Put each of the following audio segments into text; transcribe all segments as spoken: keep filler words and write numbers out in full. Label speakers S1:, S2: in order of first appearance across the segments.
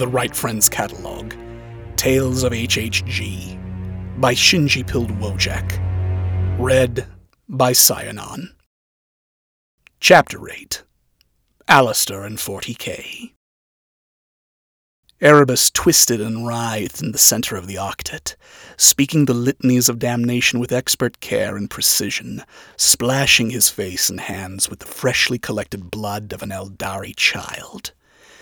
S1: The Right Friends Catalog, Tales of H H G, by Shinji Pilled Wojak. Read by Cyanon. Chapter eight. Alistair and forty K. Erebus twisted and writhed in the center of the octet, speaking the litanies of damnation with expert care and precision, splashing his face and hands with the freshly collected blood of an Eldari child.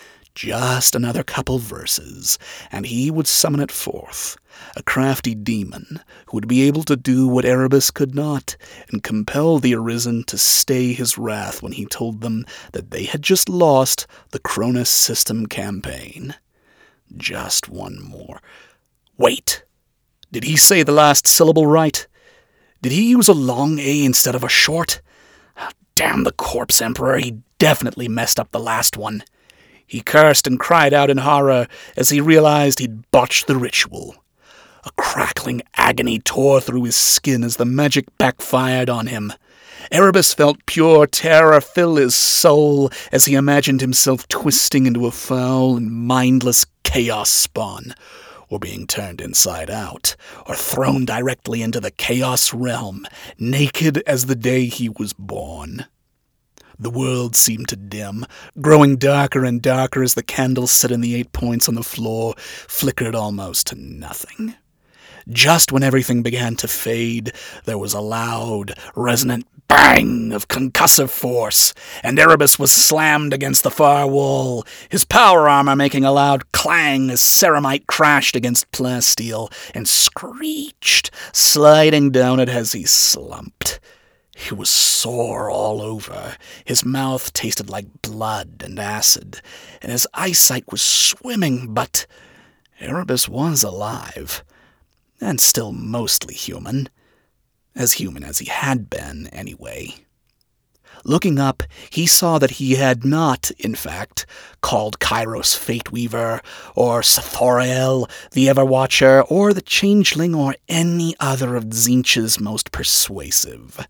S1: Just another couple verses, and he would summon it forth, a crafty demon who would be able to do what Erebus could not, and compel the Arisen to stay his wrath when he told them that they had just lost the Cronus System campaign. Just one more. Wait! Did he say the last syllable right? Did he use a long A instead of a short? Oh, damn the Corpse Emperor, he definitely messed up the last one. He cursed and cried out in horror as he realized he'd botched the ritual. A crackling agony tore through his skin as the magic backfired on him. Erebus felt pure terror fill his soul as he imagined himself twisting into a foul and mindless chaos spawn, or being turned inside out, or thrown directly into the chaos realm, naked as the day he was born. The world seemed to dim, growing darker and darker as the candles set in the eight points on the floor flickered almost to nothing. Just when everything began to fade, there was a loud, resonant bang of concussive force, and Erebus was slammed against the far wall, his power armor making a loud clang as ceramite crashed against plasteel and screeched, sliding down it as he slumped. He was sore all over, his mouth tasted like blood and acid, and his eyesight was swimming, but Erebus was alive, and still mostly human. As human as he had been, anyway. Looking up, he saw that he had not, in fact, called Kairos Fate Weaver, or Sathoriel, the Everwatcher, or the Changeling, or any other of Tzeentch's most persuasive.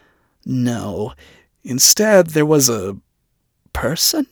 S1: No, instead there was a person?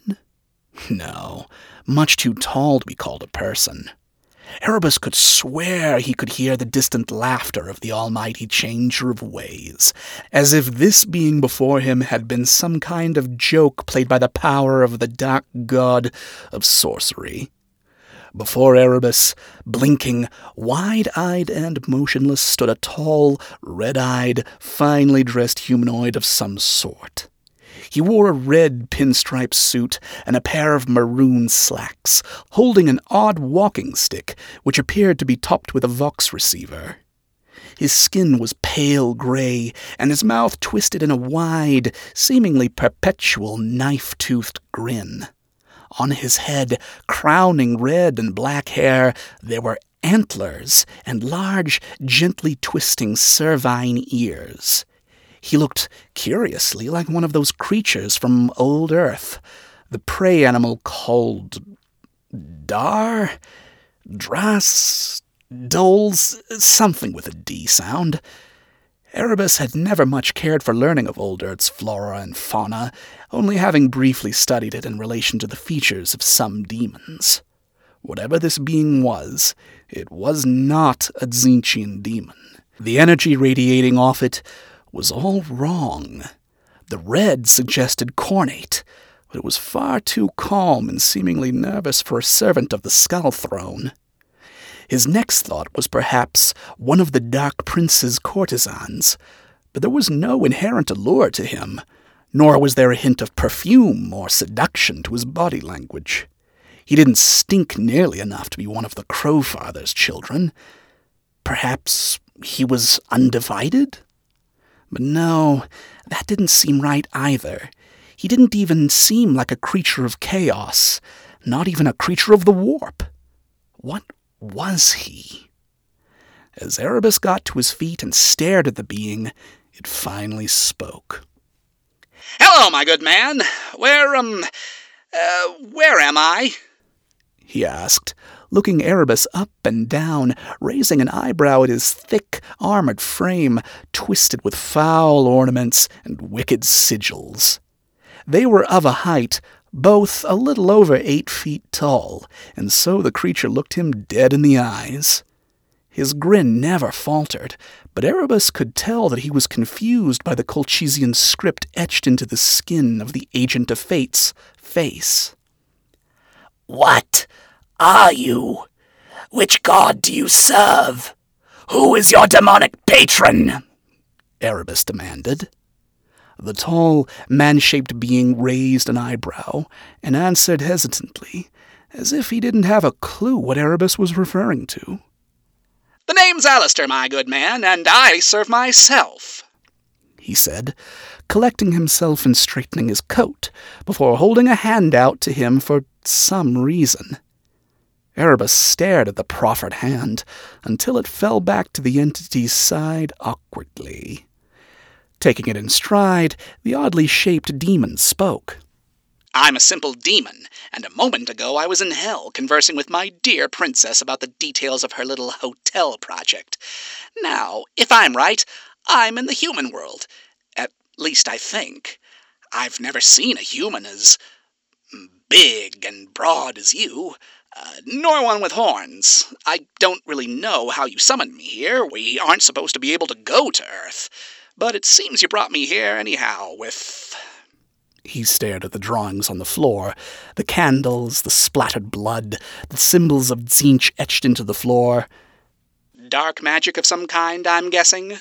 S1: No, much too tall to be called a person. Erebus could swear he could hear the distant laughter of the almighty changer of ways, as if this being before him had been some kind of joke played by the power of the dark god of sorcery. Before Erebus, blinking, wide-eyed and motionless, stood a tall, red-eyed, finely dressed humanoid of some sort. He wore a red pinstripe suit and a pair of maroon slacks, holding an odd walking stick which appeared to be topped with a Vox receiver. His skin was pale gray, and his mouth twisted in a wide, seemingly perpetual knife-toothed grin. On his head, crowning red and black hair, there were antlers and large, gently twisting cervine ears. He looked curiously like one of those creatures from old Earth, the prey animal called Dar? Dras? Doles? Something with a D sound. Erebus had never much cared for learning of old Earth's flora and fauna, only having briefly studied it in relation to the features of some demons. Whatever this being was, it was not a Tzeentchian demon. The energy radiating off it was all wrong. The red suggested Khornate, but it was far too calm and seemingly nervous for a servant of the Skull Throne. His next thought was perhaps one of the Dark Prince's courtesans, but there was no inherent allure to him, nor was there a hint of perfume or seduction to his body language. He didn't stink nearly enough to be one of the Crowfather's children. Perhaps he was undivided? But no, that didn't seem right either. He didn't even seem like a creature of chaos, not even a creature of the warp. What was he? As Erebus got to his feet and stared at the being, it finally spoke.
S2: "Hello, my good man. Where, um, uh, where am I?"
S1: he asked, looking Erebus up and down, raising an eyebrow at his thick, armored frame, twisted with foul ornaments and wicked sigils. They were of a height, both a little over eight feet tall, and so the creature looked him dead in the eyes. His grin never faltered, but Erebus could tell that he was confused by the Colchizian script etched into the skin of the Agent of Fate's face.
S3: "What are you? Which god do you serve? Who is your demonic patron?"
S1: Erebus demanded. The tall, man-shaped being raised an eyebrow and answered hesitantly, as if he didn't have a clue what Erebus was referring to.
S2: "The name's Alistair, my good man, and I serve myself,"
S1: he said, collecting himself and straightening his coat, before holding a hand out to him for some reason. Erebus stared at the proffered hand until it fell back to the entity's side awkwardly. Taking it in stride, the oddly shaped demon spoke.
S2: "I'm a simple demon, and a moment ago I was in hell conversing with my dear princess about the details of her little hotel project. Now, if I'm right, I'm in the human world. At least I think. I've never seen a human as big and broad as you, uh, nor one with horns. I don't really know how you summoned me here. We aren't supposed to be able to go to Earth. But it seems you brought me here anyhow, with..."
S1: He stared at the drawings on the floor, the candles, the splattered blood, the symbols of Tzeentch etched into the floor.
S2: "Dark magic of some kind, I'm guessing?"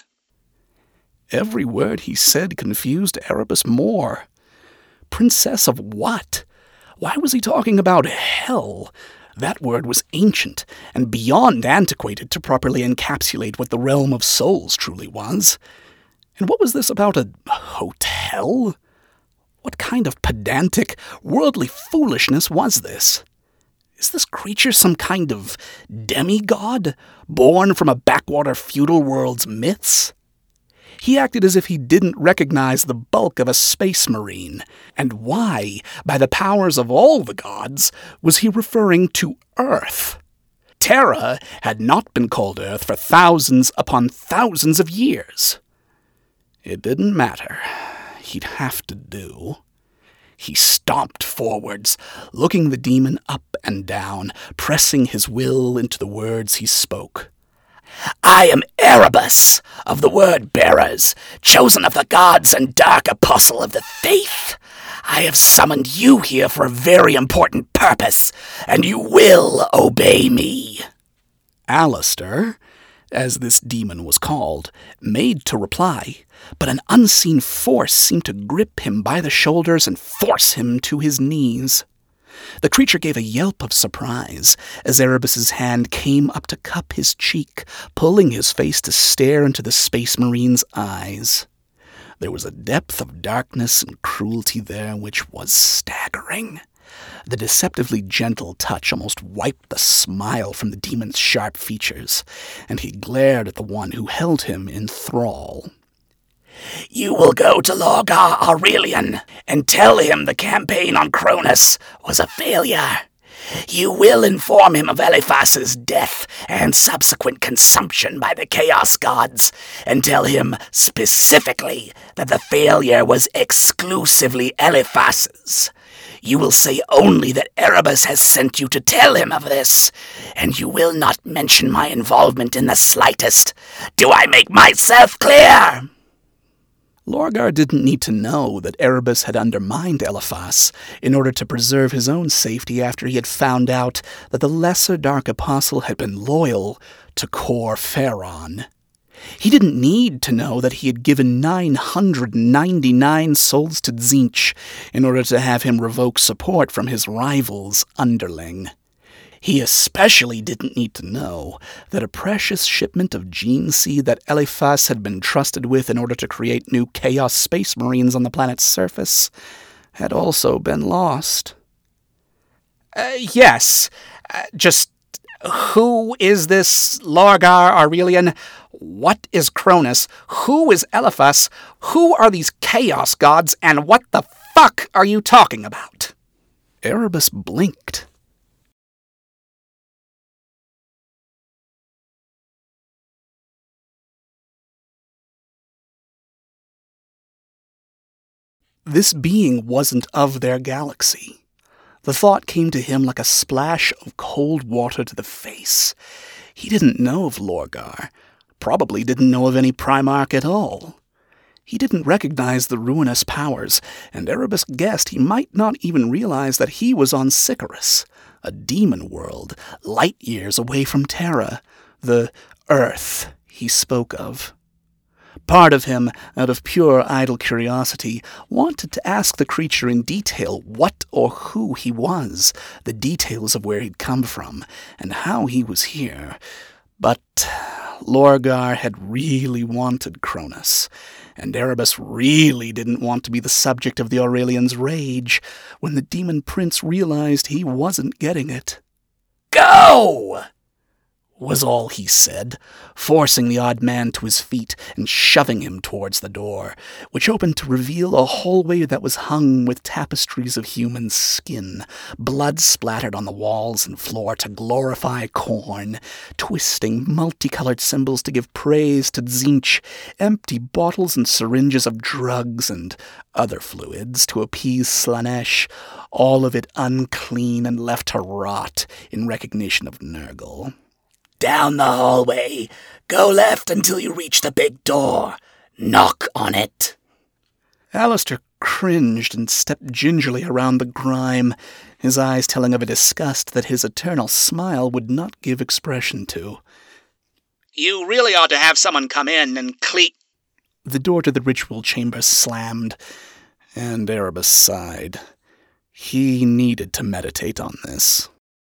S1: Every word he said confused Erebus more. Princess of what? Why was he talking about hell? That word was ancient and beyond antiquated to properly encapsulate what the realm of souls truly was. And what was this about a hotel? What kind of pedantic, worldly foolishness was this? Is this creature some kind of demigod, born from a backwater feudal world's myths? He acted as if he didn't recognize the bulk of a space marine, and why, by the powers of all the gods, was he referring to Earth? Terra had not been called Earth for thousands upon thousands of years. It didn't matter. He'd have to do. He stomped forwards, looking the demon up and down, pressing his will into the words he spoke.
S3: "I am Erebus, of the Word-Bearers, chosen of the gods and dark apostle of the faith. I have summoned you here for a very important purpose, and you will obey me."
S1: Alistair, as this demon was called, made to reply, but an unseen force seemed to grip him by the shoulders and force him to his knees. The creature gave a yelp of surprise as Erebus's hand came up to cup his cheek, pulling his face to stare into the Space Marine's eyes. There was a depth of darkness and cruelty there which was staggering. The deceptively gentle touch almost wiped the smile from the demon's sharp features, and he glared at the one who held him in thrall.
S3: "You will go to Lorgar Aurelian and tell him the campaign on Cronus was a failure. You will inform him of Eliphas's death and subsequent consumption by the Chaos Gods, and tell him specifically that the failure was exclusively Eliphas's. You will say only that Erebus has sent you to tell him of this, and you will not mention my involvement in the slightest. Do I make myself clear?"
S1: Lorgar didn't need to know that Erebus had undermined Eliphas in order to preserve his own safety after he had found out that the Lesser Dark Apostle had been loyal to Kor Pharon. He didn't need to know that he had given nine hundred ninety-nine souls to Tzeentch in order to have him revoke support from his rival's underling. He especially didn't need to know that a precious shipment of gene seed that Eliphas had been trusted with in order to create new Chaos Space Marines on the planet's surface had also been lost.
S2: Uh, yes, uh, just who is this Lorgar Aurelian? What is Cronus? Who is Eliphas? Who are these Chaos Gods, and what the fuck are you talking about?
S1: Erebus blinked. This being wasn't of their galaxy. The thought came to him like a splash of cold water to the face. He didn't know of Lorgar, probably didn't know of any Primarch at all. He didn't recognize the ruinous powers, and Erebus guessed he might not even realize that he was on Sycharis, a demon world, light years away from Terra, the Earth he spoke of. Part of him, out of pure idle curiosity, wanted to ask the creature in detail what or who he was, the details of where he'd come from, and how he was here. But Lorgar had really wanted Cronus, and Erebus really didn't want to be the subject of the Aurelian's rage when the demon prince realized he wasn't getting it.
S3: "Go!"
S1: was all he said, forcing the odd man to his feet and shoving him towards the door, which opened to reveal a hallway that was hung with tapestries of human skin, blood splattered on the walls and floor to glorify Khorne, twisting multicolored symbols to give praise to Tzeentch, empty bottles and syringes of drugs and other fluids to appease Slaanesh, all of it unclean and left to rot in recognition of Nurgle.
S3: "Down the hallway. Go left until you reach the big door. Knock on it."
S1: Alistair cringed and stepped gingerly around the grime, his eyes telling of a disgust that his eternal smile would not give expression to.
S2: "You really ought to have someone come in and cle—"
S1: The door to the ritual chamber slammed, and Erebus sighed. He needed to meditate on this.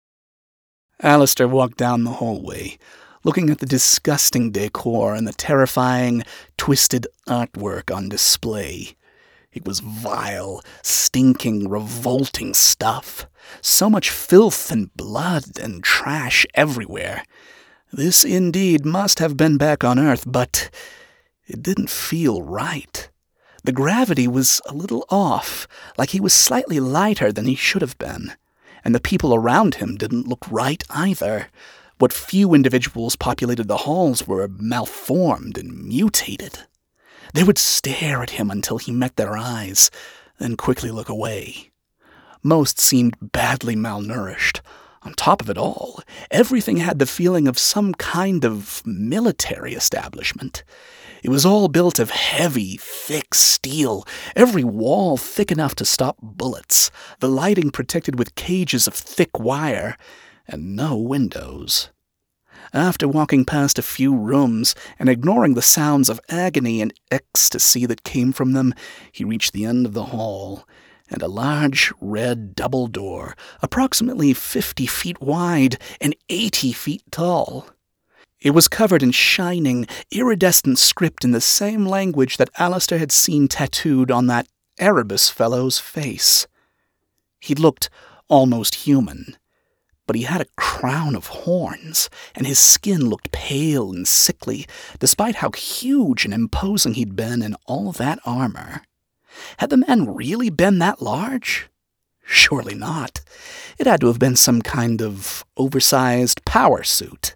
S1: Alistair walked down the hallway, looking at the disgusting decor and the terrifying, twisted artwork on display. It was vile, stinking, revolting stuff. So much filth and blood and trash everywhere. This indeed must have been back on Earth, but it didn't feel right. The gravity was a little off, like he was slightly lighter than he should have been. And the people around him didn't look right either. What few individuals populated the halls were malformed and mutated. They would stare at him until he met their eyes, then quickly look away. Most seemed badly malnourished. On top of it all, everything had the feeling of some kind of military establishment. It was all built of heavy, thick steel, every wall thick enough to stop bullets, the lighting protected with cages of thick wire, and no windows. After walking past a few rooms and ignoring the sounds of agony and ecstasy that came from them, he reached the end of the hall, and a large red double door, approximately fifty feet wide and eighty feet tall. It was covered in shining, iridescent script in the same language that Alistair had seen tattooed on that Erebus fellow's face. He looked almost human, but he had a crown of horns, and his skin looked pale and sickly, despite how huge and imposing he'd been in all that armor. Had the man really been that large? Surely not. It had to have been some kind of oversized power suit.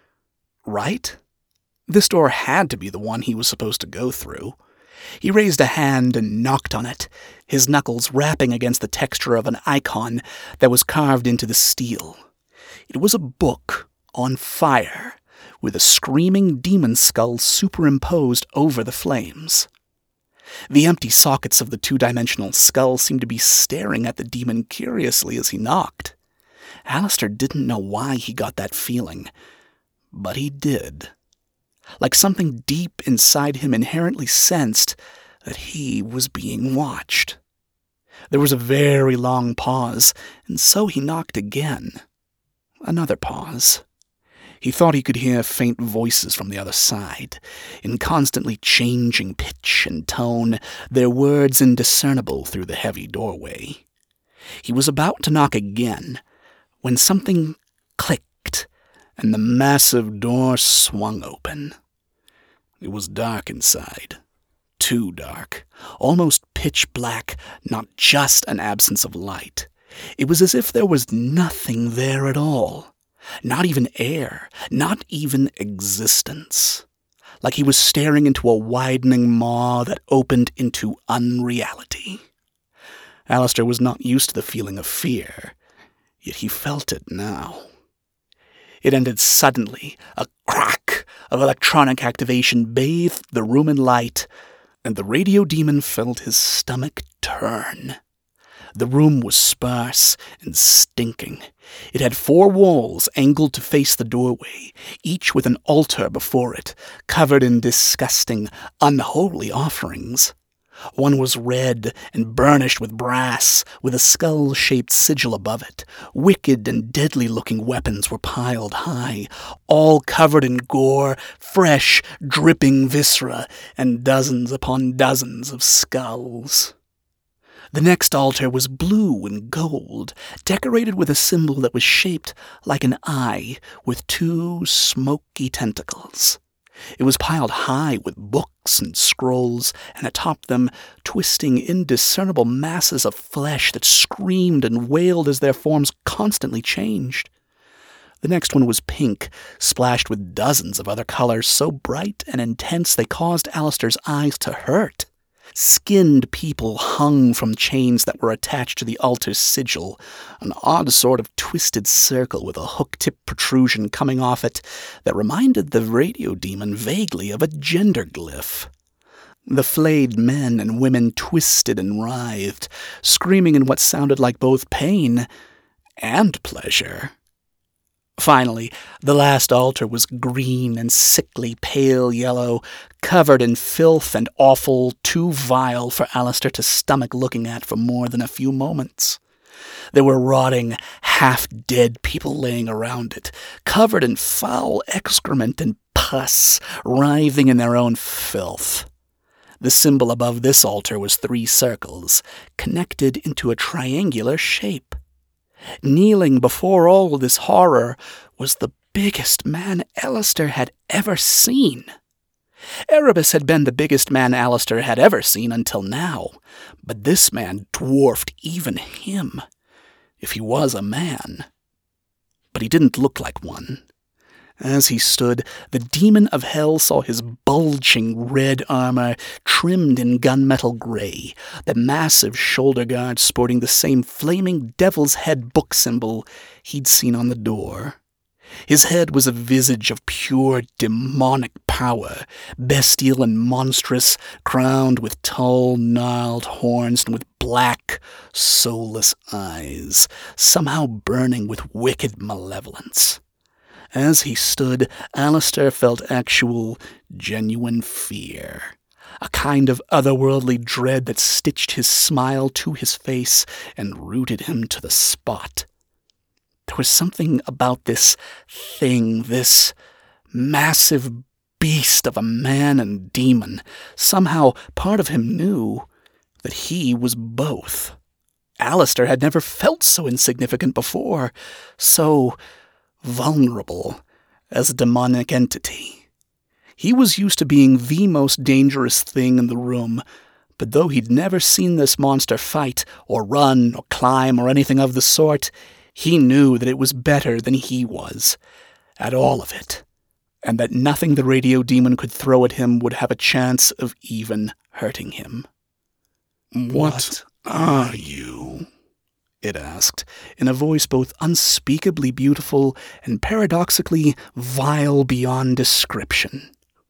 S1: Right? This door had to be the one he was supposed to go through. He raised a hand and knocked on it, his knuckles rapping against the texture of an icon that was carved into the steel. It was a book on fire, with a screaming demon skull superimposed over the flames. The empty sockets of the two-dimensional skull seemed to be staring at the demon curiously as he knocked. Alistair didn't know why he got that feeling, but he did. Like something deep inside him inherently sensed that he was being watched. There was a very long pause, and so he knocked again. Another pause. He thought he could hear faint voices from the other side, in constantly changing pitch and tone, their words indiscernible through the heavy doorway. He was about to knock again, when something clicked, and the massive door swung open. It was dark inside. Too dark. Almost pitch black, not just an absence of light. It was as if there was nothing there at all. Not even air. Not even existence. Like he was staring into a widening maw that opened into unreality. Alistair was not used to the feeling of fear, yet he felt it now. It ended suddenly. A crack of electronic activation bathed the room in light, and the radio demon felt his stomach turn. The room was sparse and stinking. It had four walls angled to face the doorway, each with an altar before it, covered in disgusting, unholy offerings. One was red and burnished with brass, with a skull-shaped sigil above it. Wicked and deadly-looking weapons were piled high, all covered in gore, fresh, dripping viscera, and dozens upon dozens of skulls. The next altar was blue and gold, decorated with a symbol that was shaped like an eye with two smoky tentacles. It was piled high with books and scrolls, and atop them, twisting indiscernible masses of flesh that screamed and wailed as their forms constantly changed. The next one was pink, splashed with dozens of other colors so bright and intense they caused Alistair's eyes to hurt. Skinned people hung from chains that were attached to the altar's sigil, an odd sort of twisted circle with a hook-tip protrusion coming off it that reminded the radio demon vaguely of a gender glyph. The flayed men and women twisted and writhed, screaming in what sounded like both pain and pleasure. Finally, the last altar was green and sickly pale yellow, covered in filth and offal, too vile for Alistair to stomach looking at for more than a few moments. There were rotting, half-dead people laying around it, covered in foul excrement and pus, writhing in their own filth. The symbol above this altar was three circles, connected into a triangular shape. Kneeling before all this horror was the biggest man Alistair had ever seen. Erebus had been the biggest man Alistair had ever seen until now, but this man dwarfed even him, if he was a man. But he didn't look like one. As he stood, the demon of hell saw his bulging red armor trimmed in gunmetal gray, the massive shoulder guard sporting the same flaming devil's head book symbol he'd seen on the door. His head was a visage of pure demonic power, bestial and monstrous, crowned with tall, gnarled horns and with black, soulless eyes, somehow burning with wicked malevolence. As he stood, Alistair felt actual, genuine fear, a kind of otherworldly dread that stitched his smile to his face and rooted him to the spot. There was something about this thing, this massive beast of a man and demon. Somehow, part of him knew that he was both. Alistair had never felt so insignificant before, so vulnerable as a demonic entity. He was used to being the most dangerous thing in the room, but though he'd never seen this monster fight, or run, or climb, or anything of the sort, he knew that it was better than he was, at all of it, and that nothing the radio demon could throw at him would have a chance of even hurting him.
S3: "What are you?"
S1: it asked, in a voice both unspeakably beautiful and paradoxically vile beyond description.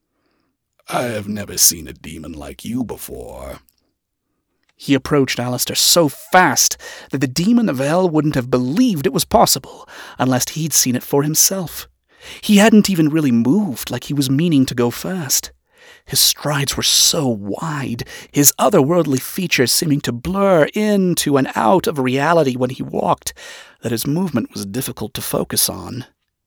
S3: "I have never seen a demon like you before."
S1: He approached Alistair so fast that the demon of hell wouldn't have believed it was possible unless he'd seen it for himself. He hadn't even really moved like he was meaning to go fast. His strides were so wide, his otherworldly features seeming to blur into and out of reality when he walked, that his movement was difficult to focus on.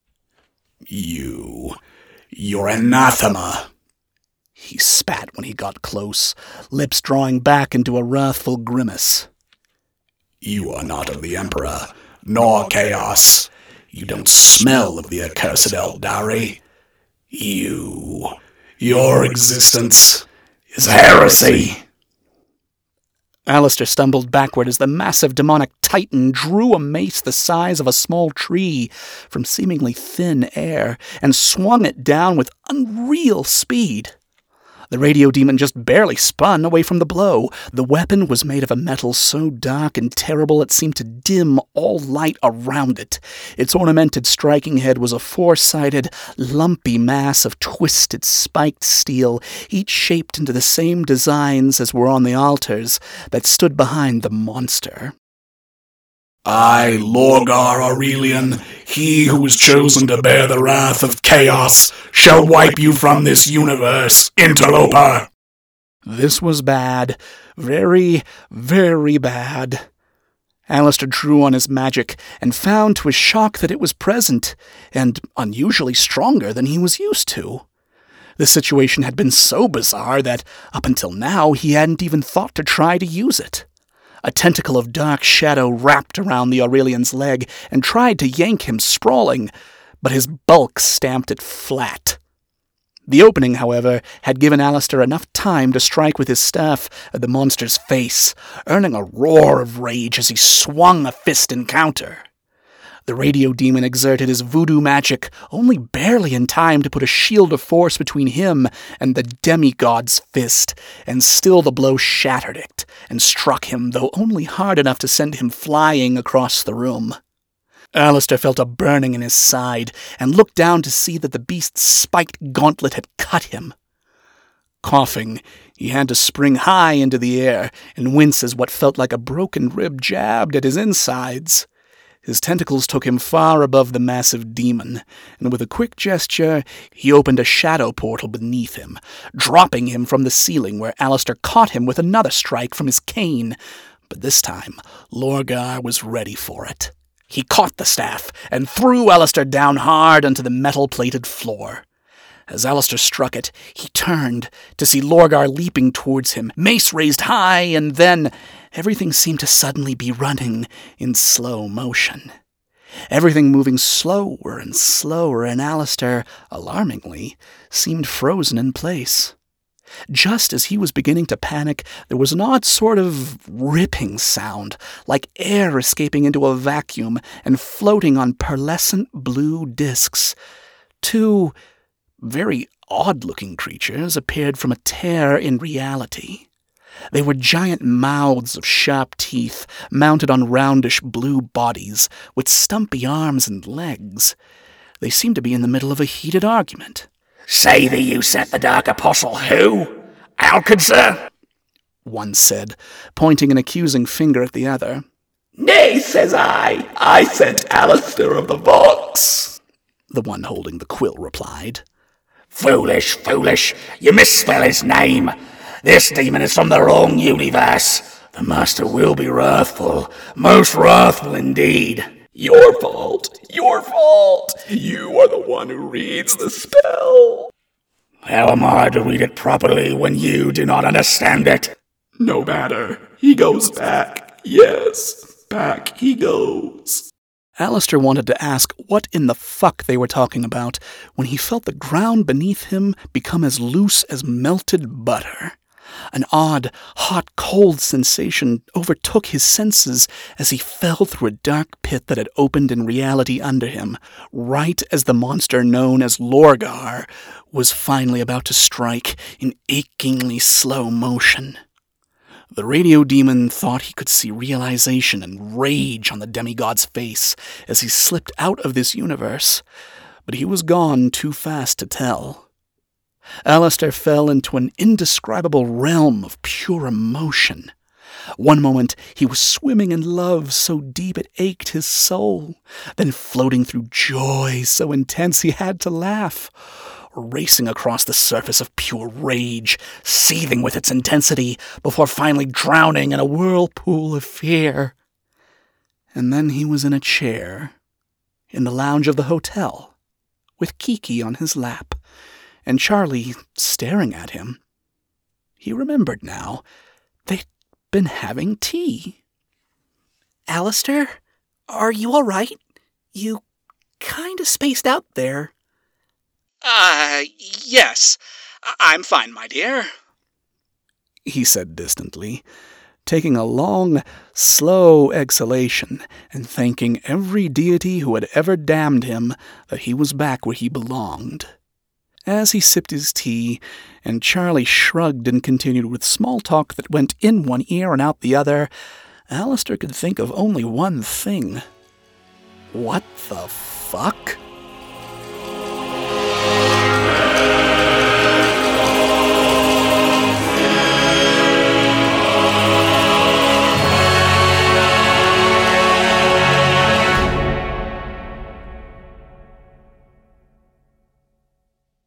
S3: You, you're anathema,"
S1: he spat when he got close, lips drawing back into a wrathful grimace.
S3: "You are not of the Emperor, nor Chaos. You don't smell of the accursed Eldari. You... Your existence is heresy."
S1: Alistair stumbled backward as the massive demonic titan drew a mace the size of a small tree from seemingly thin air and swung it down with unreal speed. The radio demon just barely spun away from the blow. The weapon was made of a metal so dark and terrible it seemed to dim all light around it. Its ornamented striking head was a four-sided, lumpy mass of twisted, spiked steel, each shaped into the same designs as were on the altars that stood behind the monster.
S4: I, Lorgar Aurelian, he who was chosen to bear the wrath of chaos, shall wipe you from this universe, interloper.
S1: This was bad. Very, very bad. Alistair drew on his magic and found to his shock that it was present, and unusually stronger than he was used to. The situation had been so bizarre that, up until now, he hadn't even thought to try to use it. A tentacle of dark shadow wrapped around the Aurelian's leg and tried to yank him sprawling, but his bulk stamped it flat. The opening, however, had given Alistair enough time to strike with his staff at the monster's face, earning a roar of rage as he swung a fist in counter. The radio demon exerted his voodoo magic only barely in time to put a shield of force between him and the demigod's fist, and still the blow shattered it and struck him, though only hard enough to send him flying across the room. Alistair felt a burning in his side and looked down to see that the beast's spiked gauntlet had cut him. Coughing, he had to spring high into the air and wince as what felt like a broken rib jabbed at his insides. His tentacles took him far above the massive demon, and with a quick gesture, he opened a shadow portal beneath him, dropping him from the ceiling where Alistair caught him with another strike from his cane. But this time, Lorgar was ready for it. He caught the staff and threw Alistair down hard onto the metal-plated floor. As Alistair struck it, he turned to see Lorgar leaping towards him, mace raised high, and then everything seemed to suddenly be running in slow motion. Everything moving slower and slower, and Alistair, alarmingly, seemed frozen in place. Just as he was beginning to panic, there was an odd sort of ripping sound, like air escaping into a vacuum and floating on pearlescent blue discs. Two very odd-looking creatures appeared from a tear in reality. They were giant mouths of sharp teeth, mounted on roundish blue bodies, with stumpy arms and legs. They seemed to be in the middle of a heated argument.
S3: "Say thee you sent the Dark Apostle who? Alcazar?"
S1: one said, pointing an accusing finger at the other.
S4: "Nay, says I, I sent Alistair of the Vox,"
S1: the one holding the quill replied.
S3: "Foolish, foolish, you misspell his name. This demon is from the wrong universe. The Master will be wrathful, most wrathful indeed."
S4: "Your fault, your fault. You are the one who reads the spell."
S3: "How am I to read it properly when you do not understand it?"
S4: "No matter. He goes back. Yes, back he goes."
S1: Alistair wanted to ask what in the fuck they were talking about when he felt the ground beneath him become as loose as melted butter. An odd, hot-cold sensation overtook his senses as he fell through a dark pit that had opened in reality under him, right as the monster known as Lorgar was finally about to strike in achingly slow motion. The radio demon thought he could see realization and rage on the demigod's face as he slipped out of this universe, but he was gone too fast to tell. Alistair fell into an indescribable realm of pure emotion. One moment he was swimming in love so deep it ached his soul, then floating through joy so intense he had to laugh, racing across the surface of pure rage, seething with its intensity, before finally drowning in a whirlpool of fear. And then he was in a chair, in the lounge of the hotel, with Kiki on his lap, and Charlie staring at him. He remembered now. They'd been having tea. "Alistair, are you all right? You kind of spaced out there."
S2: Uh, yes. I'm fine, my dear,"
S1: he said distantly, taking a long, slow exhalation and thanking every deity who had ever damned him that he was back where he belonged. As he sipped his tea, and Charlie shrugged and continued with small talk that went in one ear and out the other, Alistair could think of only one thing. What the fuck?